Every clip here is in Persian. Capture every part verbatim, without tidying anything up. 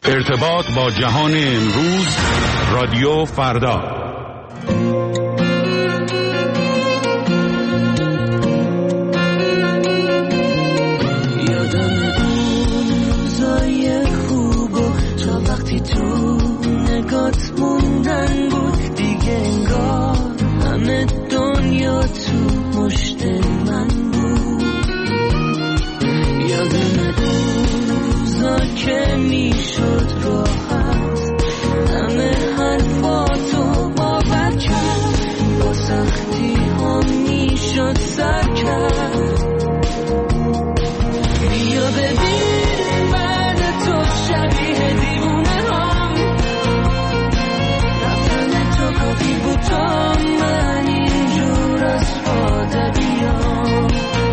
ارتباط با جهان امروز، رادیو فردا. یادم اون روزای خوب و تا وقتی تو نگات موندن بود، دیگه انگار همه دنیا تو مشت من بود. یادم اون روزا که میشد راحت همه حرفاتو باور کرد، با سختی ها میشد سر کرد. بیا ببین بعد تو شبیه دیوونه هم رفتن تو کافی بود تا من اینجور از فاده بیام.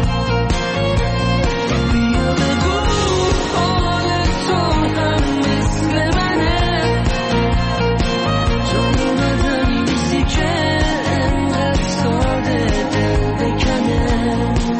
بیا بگو حال تو هم مثل منه، چون اومدن نیستی که انقدر ساده دل بکنه.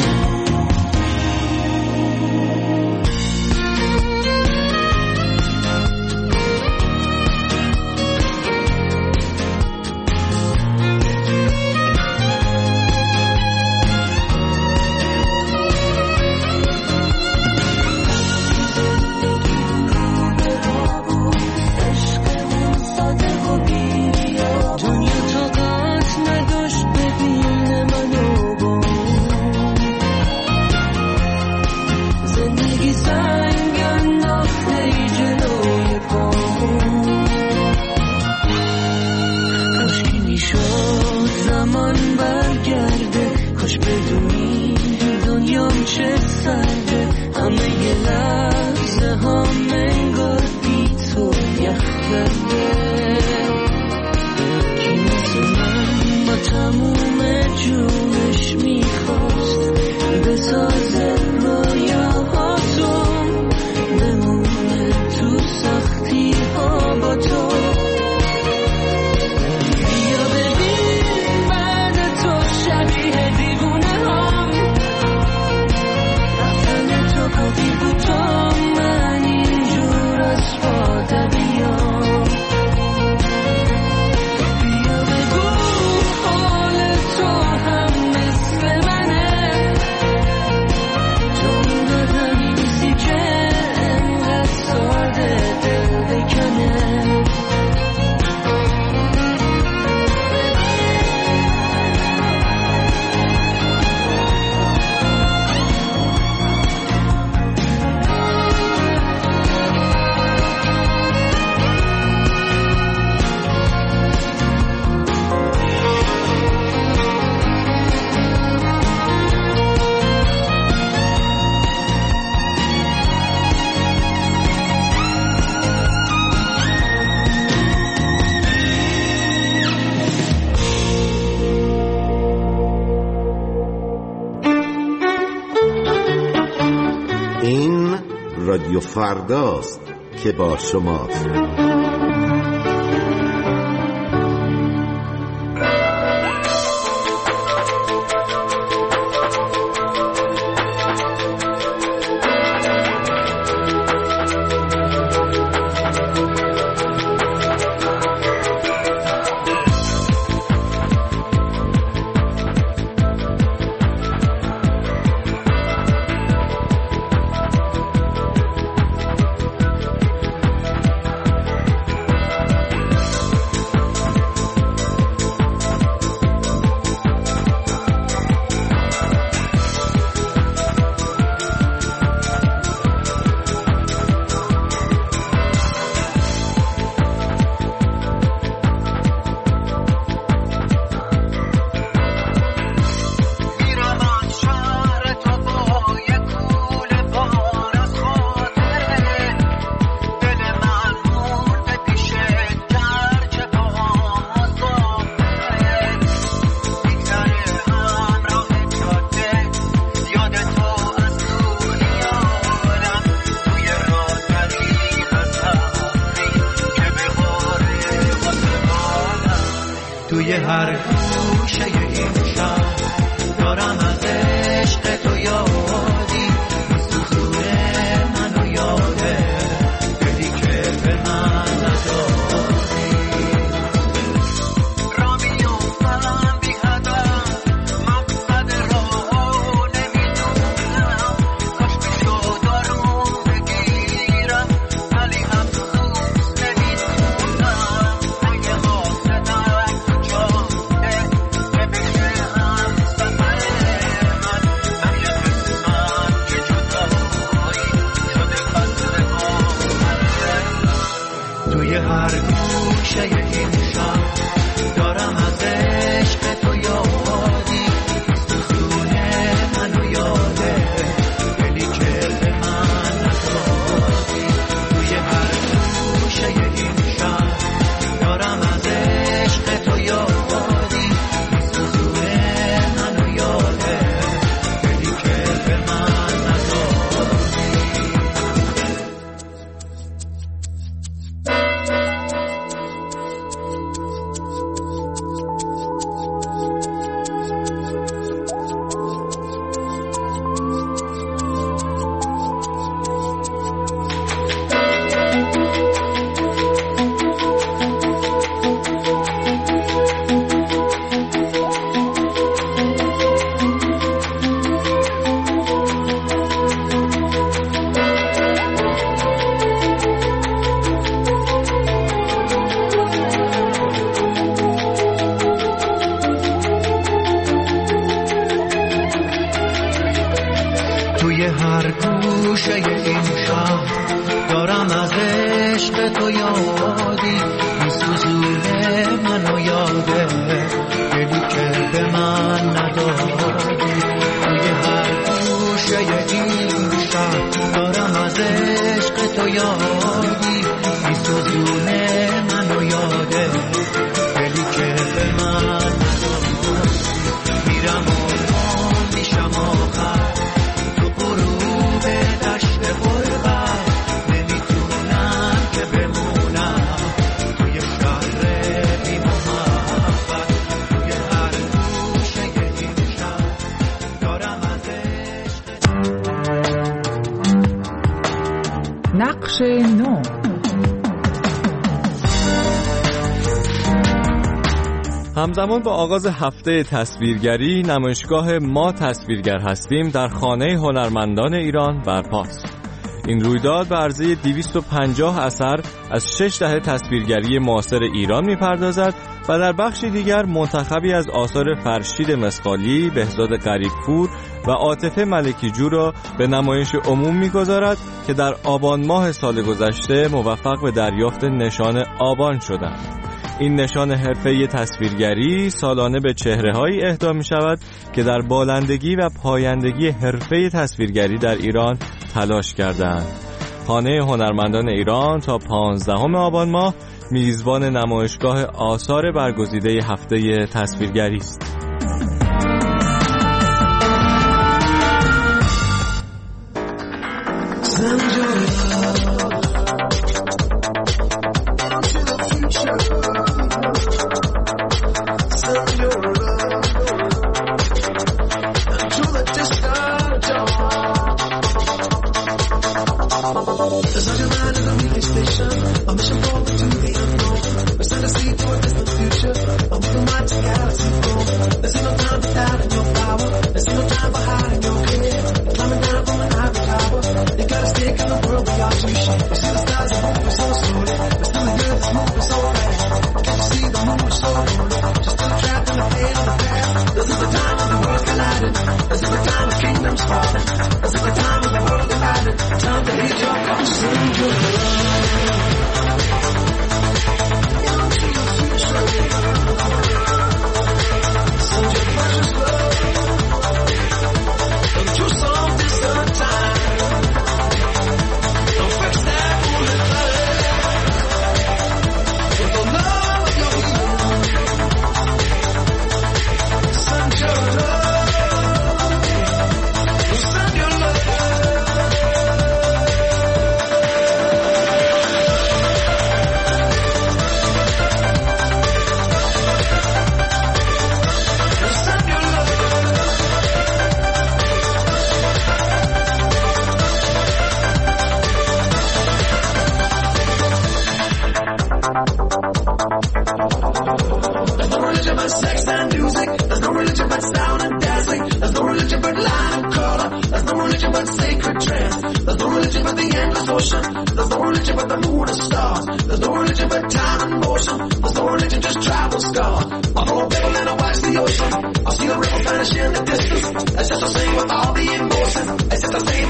رادیو فرداست که با شماست. توی هر گوشه این شهر دارم از عشق تو یادی، سوزونه منو یاده بدی که هر گوشه این شهر دارم از عشق تو یادی سوزونه منو یاده دلی که به من ندادی توی هر گوشه این شهر دارم از عشق تو یادی سوزونه منو یاده دلی که به من ندادی توی هر گوشه این شهر دارم از عشق تو یادی میسوزونه منو یاده دلی که به من ندادی توی هر گوشه این شهر دارم از عشق تو یادی میسوزونه منو یاده دلی که به من ندادی میرم و میشم آخر نقش نو. همزمان با آغاز هفته تصویرگری نمایشگاه ما تصویرگر هستیم در خانه هنرمندان ایران برپاست. این رویداد به عرضه دویست و پنجاه اثر از شش دهه تصویرگری معاصر ایران می‌پردازد و در بخشی دیگر منتخبی از آثار فرشید مسقالی، بهزاد غریب‌پور و عاطفه ملکیجو را به نمایش عموم می‌گذارد که در آبان ماه سال گذشته موفق به دریافت نشان آبان شدند. این نشان حرفه‌ای تصویرگری سالانه به چهره‌هایی اهدا می‌شود که در بالندگی و پایندگی حرفه تصویرگری در ایران تلاش کردند. خانه هنرمندان ایران تا پانزدهم آبان ماه میزبان نمایشگاه آثار برگزیده هفته تصویرگری است.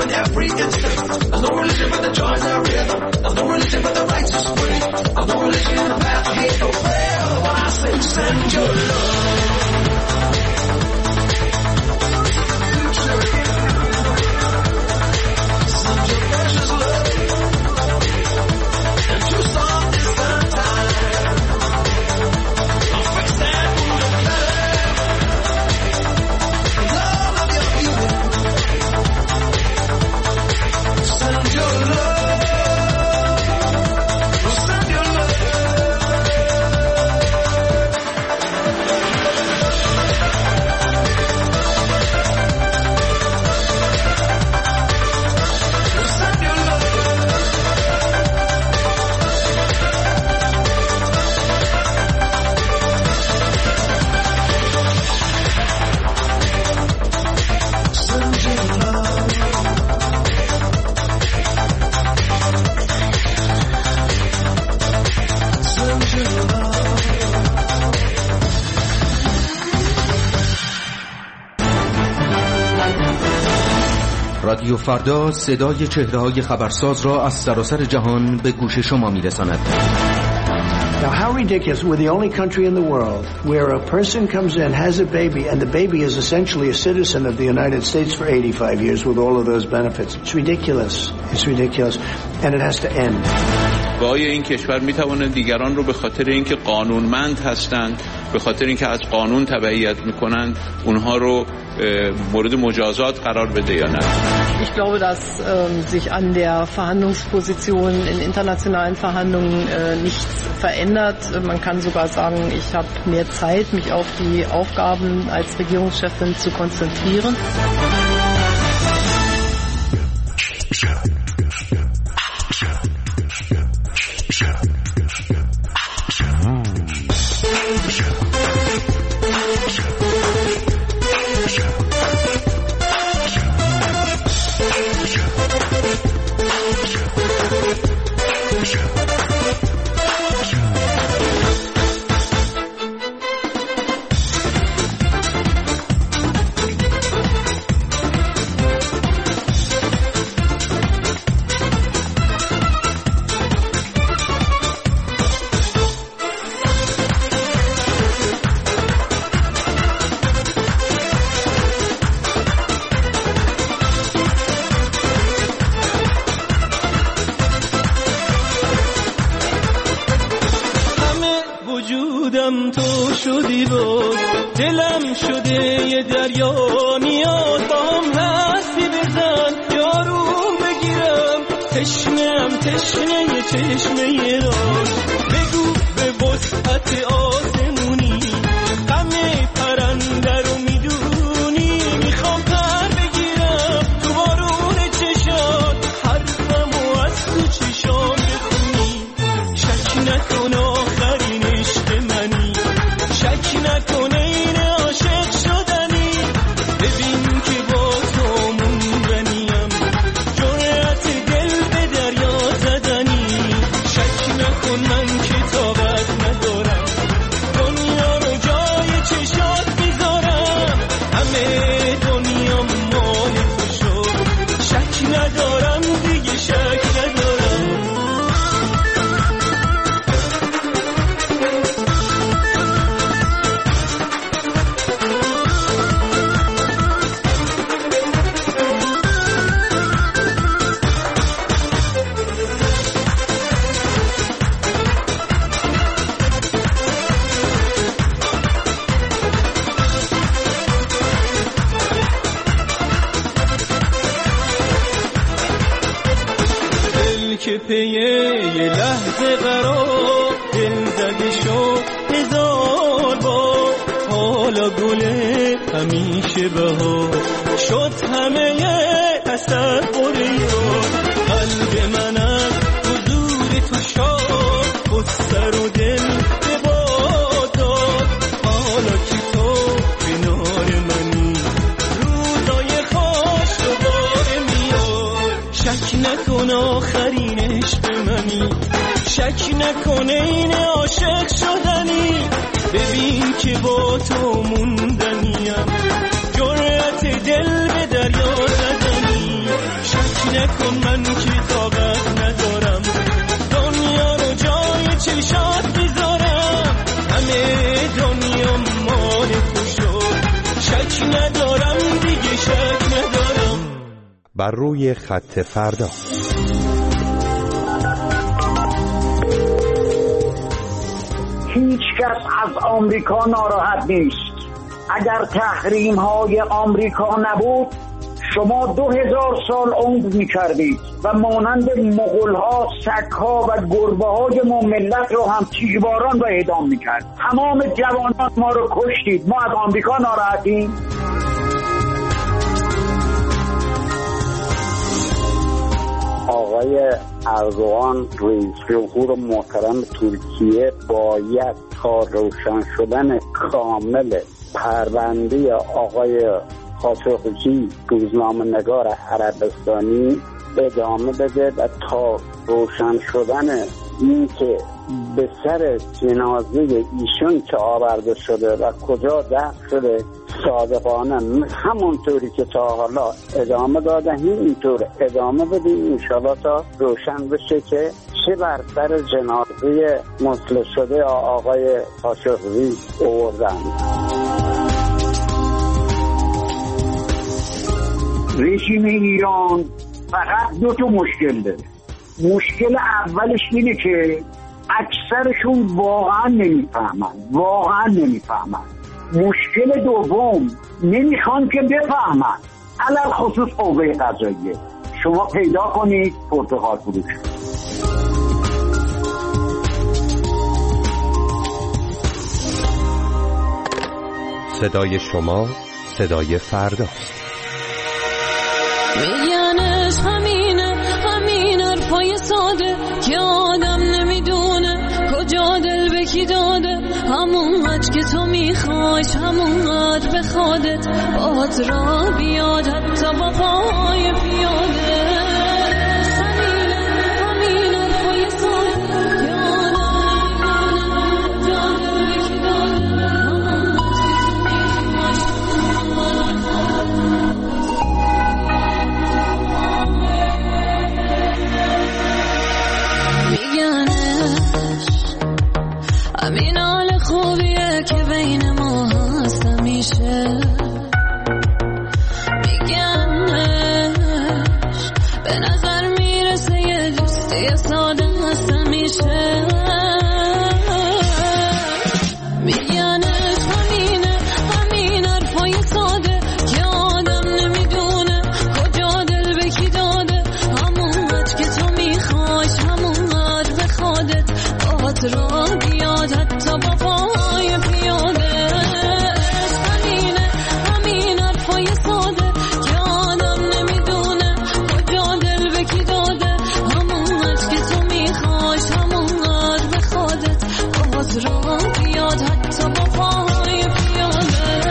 There's no religion but the joys are rhythm. There's no religion but the righteous free. There's no religion send your love. Send your precious love. And to solve this bad time, I'll fix that wound of love. Love of your beauty. Send your love. Send your love. رادیو فردا صدای چهره‌های خبرساز را از سراسر جهان به گوش شما می‌رساند. Now, how ridiculous. We're the only country in the world where a person comes in, has a baby, and the baby is essentially a citizen of the United States for eighty-five years with all of those benefits. It's ridiculous. It's ridiculous. And it has to end. وای این کشور میتونه دیگران رو به خاطر اینکه قانونمند هستند، به خاطر اینکه از قانون تبعیت میکنند، اونها رو مورد مجازات قرار بده یا نه؟ Ich glaube, dass ähm, sich an der Verhandlungsposition in internationalen Verhandlungen äh, nichts verändert. Man kann sogar sagen, ich habe mehr Zeit, mich auf die Aufgaben als Regierungschefin zu konzentrieren. وجودم تو شدی بود، دلم شده یه دریا، نیاز با هم هستی بزن، یاروم بگیرم، تشنم تشنه یه چشمه را، بگو به وسعت آسمونی، غم پرنده رو میدونی، میخوام پر بگیرم تو بارون چشات، حرفمو از تو چشام بخونی، شک نکن آخرین عشق منی، شک نکن این عاشق شدنی، ببین که با تو موندنیم، جرأت دل به دریا زدنی، شک نکن من که طاقت ندارم، دنیا رو جای چشات میذارم، همه دنیا مال تو شد، شک ندارم دیگه شک ندارم. که پیه یه لحظه قرار دل زده شد هزار بار، حالا گله همیشه بهار شد، همه تصور یار، قلب من از حضور تو شاد، خود سر و دل به باد داد، حالا که تو کنار منی، روزای خوش دوباره میاد، شک نکن آخرین عشق منی، شک نکنه این عاشق شدنی، ببین که با تو موندنیم، جرأت دل به دریا زدنی، شک نکن من که طاقت ندارم، دنیا رو جای چشات میذارم، همه دنیا ندارم دیگه شک ندارم. بر روی خط فردا. هیچ کس از آمریکا ناراحت نیست. اگر تحریم های آمریکا نبود شما دو هزار سال عمر می کردید و مانند مغول ها، سگ ها و گربه های ما ملت رو هم تیرباران و اعدام می کرد. تمام جوانان ما رو کشتید. ما از آمریکا ناراحتیم؟ آقای اردوغان رئیس جمهور محترم ترکیه باید تا روشن شدن کامل پرونده آقای خاشقچی روزنامه‌نگار عربستانی ادامه بده و تا روشن شدن این که به سر جنازه ایشون که آورده شده و کجا دفن شده صادقانه همونطوری که تا حالا ادامه داده اینطور ادامه بدیم انشاءالله تا روشن بشه که چه بر سر جنازه مصلح شده آقای خاشقچی آوردن. رژیم ایران فقط دو تا مشکل داره. مشکل اولش اینه که اکثرشون واقعا نمیفهمن واقعا نمیفهمن مشکل دوم نمیخوان که بفهمن، علل خصوص قوه قضاییه. شما پیدا کنید پرتغال فروش. صدای شما صدای فردا. میگنش همینه همین حرفای ساده که آدم نمیدونه کجا دل به کی داده. همون قدر که تو میخوایش همون قدر به خودت باهات را بیاد حتی با پای پیاده. همینه همین حرفای ساده که آدم نمیدونه کجا دل به کی داده. همون همین حال خوبیه که بین ما هست همیشه. میگنش به نظر میرسه یه دوستی ساده هست همیشه. میگنش همینه همین حرفای ساده که آدم نمیدونه کجا دل به کی داده. همون قدر که تو میخوایش همون قدر به خودت باهات را بیاد حتی با پای پیاده. همینه همین حرفای ساده که آدم نمیدونه کجا دل به کی داده. همون قدر که تو میخوایش همون قدر به خودت باهات را بیاد حتی با پای پیاده.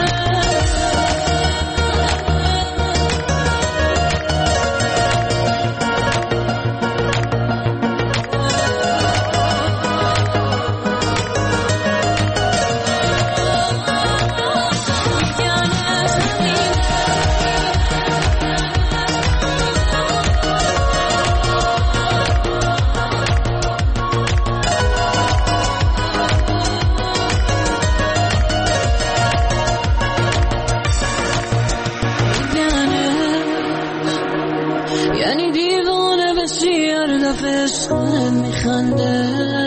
یعنی دیوانه بشی هر دفعه عشقت میخنده.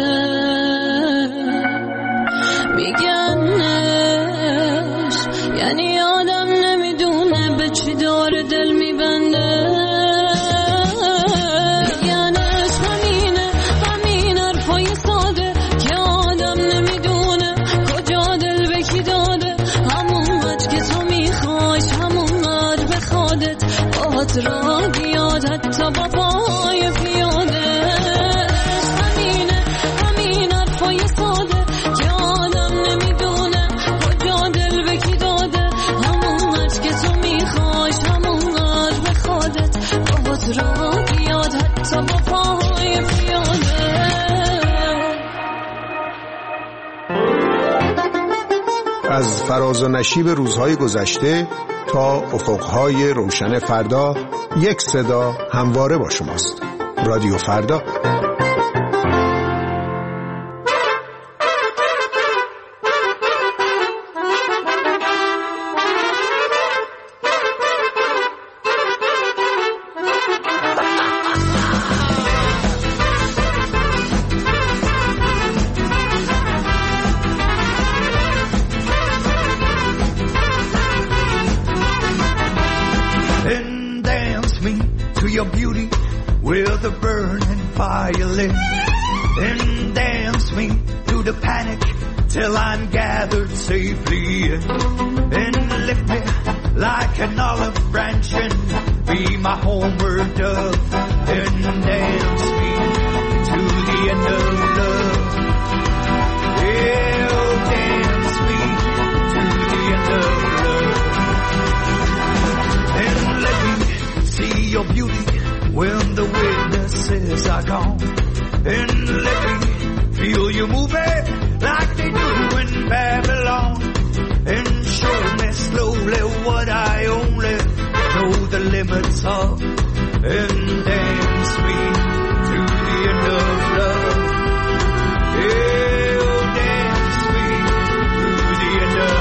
میگنش یعنی آدم نمیدونه به چی داره دل میبنده. میگنش همینه همین حرفای ساده که آدم نمیدونه کجا دل به کی داده. همون قدر که تو میخوایش همون قدر به خودت باهات را بیاد حتی با پای پیاده. همینه همین حرفای ساده که آدم نمیدونه کجا دل به کی داده. همون قدر که تو میخوایش همون قدر به خودت باهات را بیاد حتی با پای پیاده. از فراز و نشیب روزهای گذشته تا افقهای روشن فردا، یک صدا همواره با شماست. رادیو فردا. and dance me through the panic till I'm gathered safely, and lift me like an olive branch and be my homeward dove, and dance me to the end of love. Yeah, oh, dance me to the end of love, and let me see your beauty when the witnesses are gone, and let me feel you moving like they do in Babylon, and show me slowly what I only know the limits of, and dance me to the end of love. Yeah, oh, dance me to the end of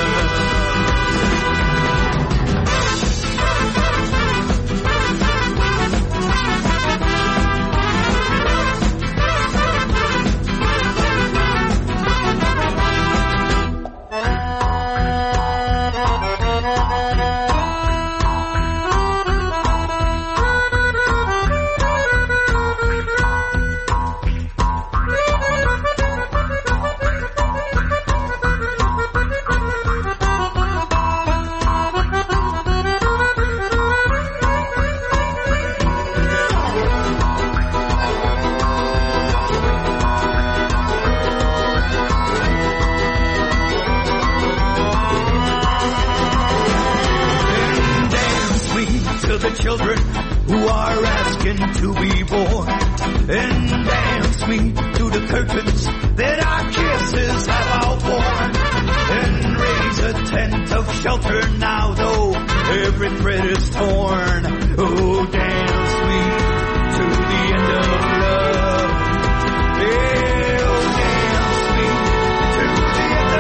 children who are asking to be born, and dance me to the curtains that our kisses have outworn, and raise a tent of shelter now though every thread is torn. Oh, dance me to the end of love. Yeah, oh, dance me to the end of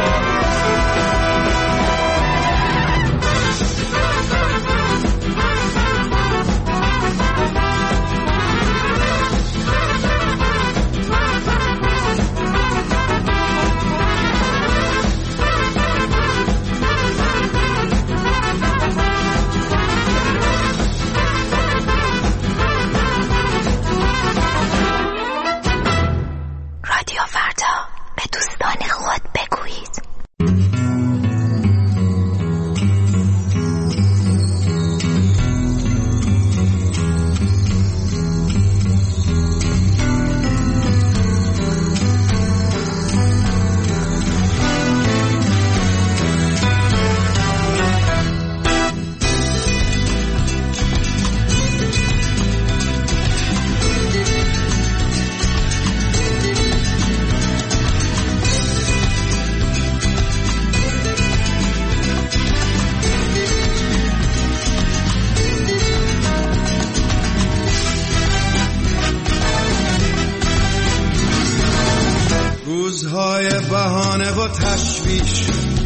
روزهای بهانه و تشویش،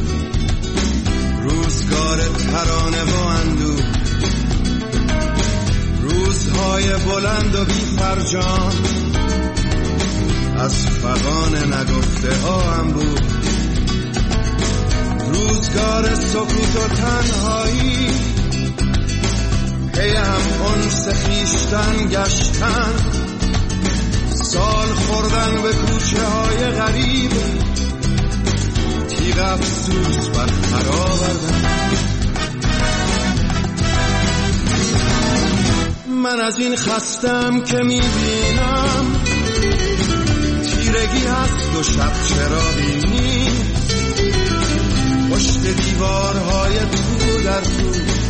روزگار ترانه و اندوه، روزهای بلند و بی فرجام، از فغان نگفته ها هم بود، روزگار سکوت و تنهایی، پی هم انس خویشتن گشتن، سال خوردن به کوچه های غریب، تیغ افسوس بر خر آوردن. من از این خستم که میبینم تیرگی هست و شب چراغی نیست، پشت دیوارهای تو در تو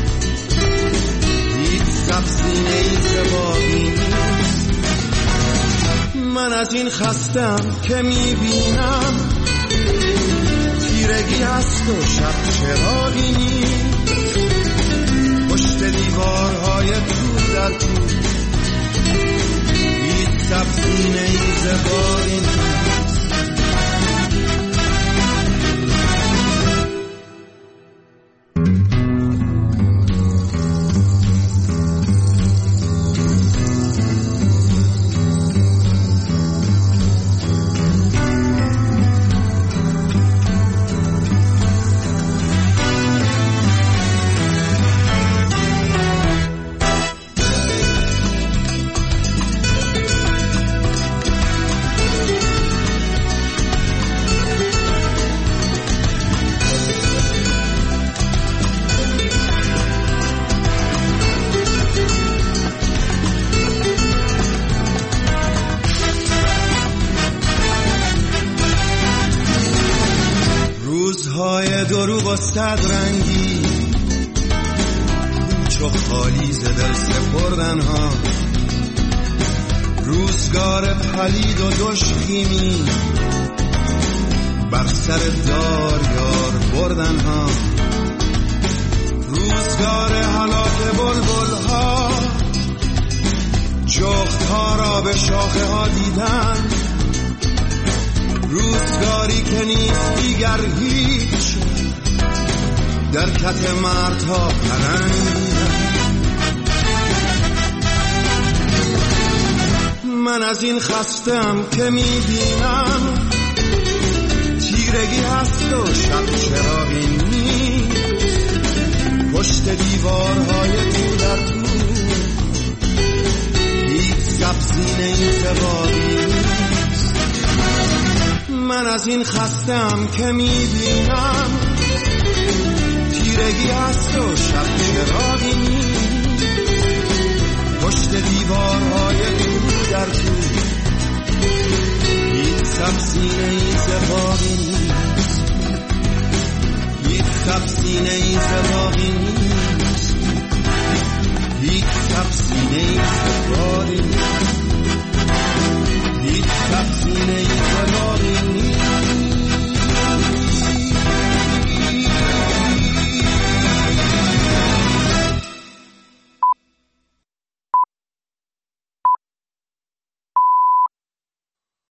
هیچ سبزی نیست باقی نیست. من از این خستم که میبینم تیرگی هست و شب چراغی نیست، پشت دیوارهای تو در تو هیچ سبزی نیز باقی نیست. رو با صد رنگی چو خالی ز دل سپردن ها، روزگار پلید و دشخیمی بر سر دار یار بردن ها، روزگار هلاک بلبل ها، جغد ها را به شاخه ها دیدن، روزگاری که نیست دیگر هیچ در کت مردها پرند. من از این خستم که میبینم تیرگی هست و شب چراغی نیست، پشت دیوارهای تو در تو هیچ سبزی نیست باقی نیست. من از این خستم که میبینم تیرگی هست و شب چراغی نیست، پشت دیوارهای تو در تو هیچ سبزی نیست باقی نیست، هیچ سبزی نیست باقی نیست، هیچ سبزی نیست باقی نیست.